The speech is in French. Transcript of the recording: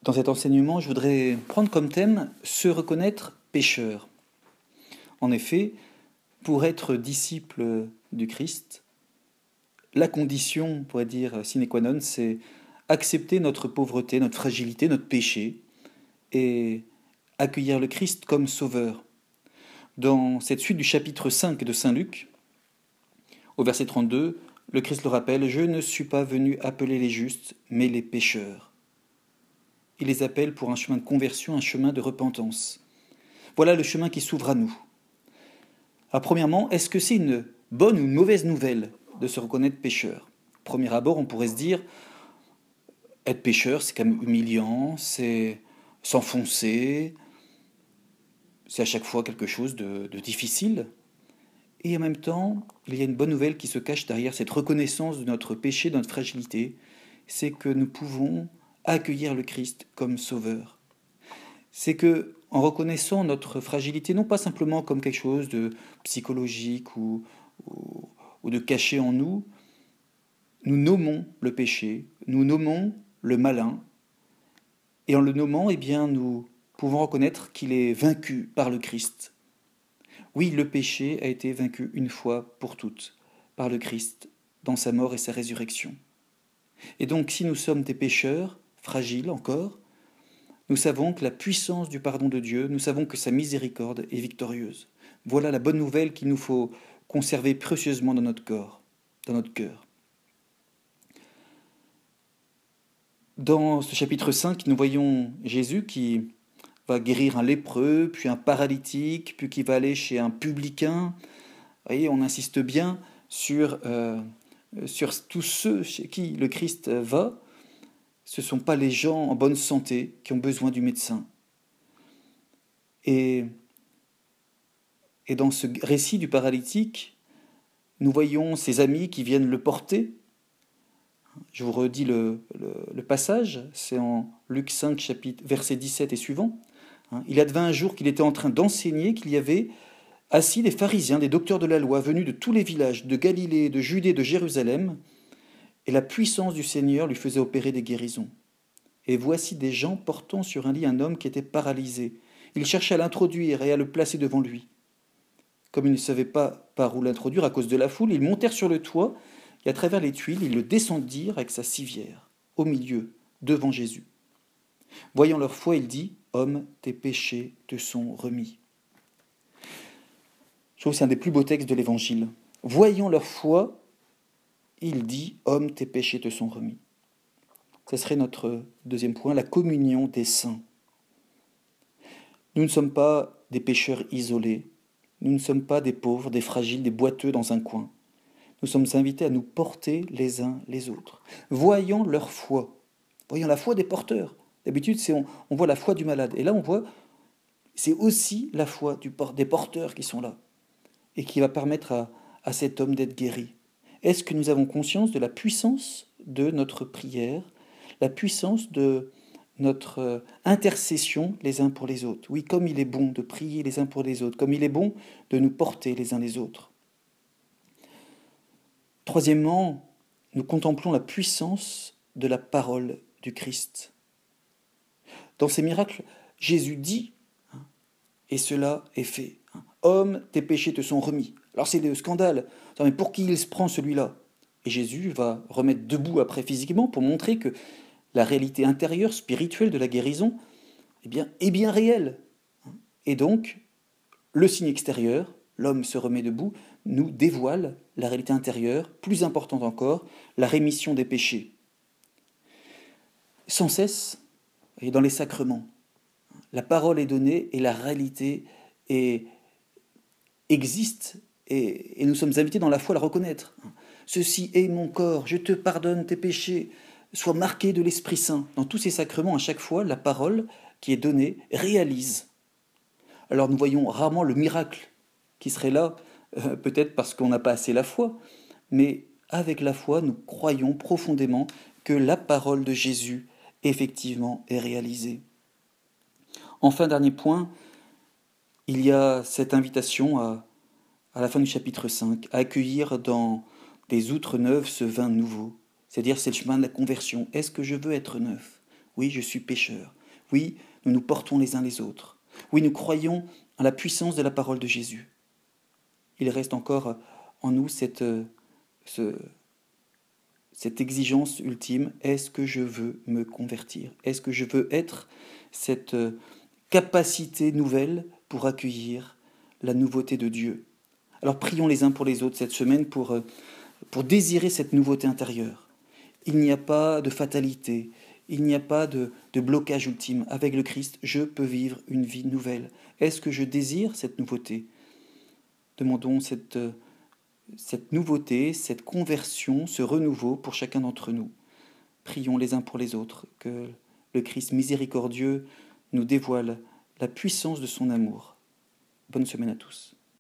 Dans cet enseignement, je voudrais prendre comme thème « Se reconnaître pécheur ». En effet, pour être disciple du Christ, la condition, on pourrait dire sine qua non, c'est accepter notre pauvreté, notre fragilité, notre péché, et accueillir le Christ comme sauveur. Dans cette suite du chapitre 5 de Saint Luc, au verset 32, le Christ le rappelle « Je ne suis pas venu appeler les justes, mais les pécheurs ». Il les appelle pour un chemin de conversion, un chemin de repentance. Voilà le chemin qui s'ouvre à nous. Alors, premièrement, est-ce que c'est une bonne ou une mauvaise nouvelle de se reconnaître pécheur ? Au premier abord, on pourrait se dire, être pécheur, c'est quand même humiliant, c'est s'enfoncer, c'est à chaque fois quelque chose de difficile. Et en même temps, il y a une bonne nouvelle qui se cache derrière cette reconnaissance de notre péché, de notre fragilité, c'est que nous pouvons accueillir le Christ comme sauveur. C'est que, en reconnaissant notre fragilité, non pas simplement comme quelque chose de psychologique ou de caché en nous, nous nommons le péché, nous nommons le malin, et en le nommant, nous pouvons reconnaître qu'il est vaincu par le Christ. Oui, le péché a été vaincu une fois pour toutes par le Christ dans sa mort et sa résurrection. Et donc, si nous sommes des pécheurs, fragiles encore, nous savons que la puissance du pardon de Dieu, nous savons que sa miséricorde est victorieuse. Voilà la bonne nouvelle qu'il nous faut conserver précieusement dans notre corps, dans notre cœur. Dans ce chapitre 5, nous voyons Jésus qui va guérir un lépreux, puis un paralytique, puis qui va aller chez un publicain. Vous voyez, on insiste bien sur tous ceux chez qui le Christ va. Ce ne sont pas les gens en bonne santé qui ont besoin du médecin. Et dans ce récit du paralytique, nous voyons ses amis qui viennent le porter. Je vous redis le passage, c'est en Luc 5, chapitre, verset 17 et suivant. Il advint un jour qu'il était en train d'enseigner qu'il y avait assis des pharisiens, des docteurs de la loi, venus de tous les villages, de Galilée, de Judée, de Jérusalem, et la puissance du Seigneur lui faisait opérer des guérisons. Et voici des gens portant sur un lit un homme qui était paralysé. Ils cherchaient à l'introduire et à le placer devant lui. Comme ils ne savaient pas par où l'introduire à cause de la foule, ils montèrent sur le toit et à travers les tuiles, ils le descendirent avec sa civière, au milieu, devant Jésus. Voyant leur foi, il dit « Homme, tes péchés te sont remis ». Je trouve que c'est un des plus beaux textes de l'Évangile. Voyant leur foi, il dit « Homme, tes péchés te sont remis ». Ce serait notre deuxième point, la communion des saints. Nous ne sommes pas des pécheurs isolés, nous ne sommes pas des pauvres, des fragiles, des boiteux dans un coin. Nous sommes invités à nous porter les uns les autres. Voyons leur foi, voyons la foi des porteurs. D'habitude, on voit la foi du malade. Et là, on voit, c'est aussi la foi des porteurs qui sont là et qui va permettre à cet homme d'être guéri. Est-ce que nous avons conscience de la puissance de notre prière, la puissance de notre intercession les uns pour les autres? Oui, comme il est bon de prier les uns pour les autres, comme il est bon de nous porter les uns les autres. Troisièmement, nous contemplons la puissance de la parole du Christ. Dans ces miracles, Jésus dit, et cela est fait. Homme, tes péchés te sont remis. Alors c'est le scandale. Mais pour qui il se prend celui-là ? Et Jésus va remettre debout après physiquement pour montrer que la réalité intérieure, spirituelle de la guérison, est bien réelle. Et donc, le signe extérieur, l'homme se remet debout, nous dévoile la réalité intérieure, plus importante encore, la rémission des péchés. Sans cesse, et dans les sacrements, la parole est donnée et la réalité existe et nous sommes invités dans la foi à la reconnaître. Ceci est mon corps, je te pardonne tes péchés, sois marqué de l'Esprit Saint. Dans tous ces sacrements, à chaque fois, la parole qui est donnée réalise. Alors nous voyons rarement le miracle qui serait là, peut-être parce qu'on n'a pas assez la foi, mais avec la foi, nous croyons profondément que la parole de Jésus, effectivement, est réalisée. Enfin, dernier point, il y a cette invitation à la fin du chapitre 5, à accueillir dans des outres neuves ce vin nouveau. C'est-à-dire, c'est le chemin de la conversion. Est-ce que je veux être neuf ? Oui, je suis pécheur. Oui, nous nous portons les uns les autres. Oui, nous croyons en la puissance de la parole de Jésus. Il reste encore en nous cette exigence ultime. Est-ce que je veux me convertir? Est-ce que je veux être cette capacité nouvelle pour accueillir la nouveauté de Dieu? Alors prions les uns pour les autres cette semaine pour désirer cette nouveauté intérieure. Il n'y a pas de fatalité, il n'y a pas de blocage ultime. Avec le Christ, je peux vivre une vie nouvelle. Est-ce que je désire cette nouveauté? Demandons cette nouveauté, cette conversion, ce renouveau pour chacun d'entre nous. Prions les uns pour les autres, que le Christ miséricordieux nous dévoile la puissance de son amour. Bonne semaine à tous.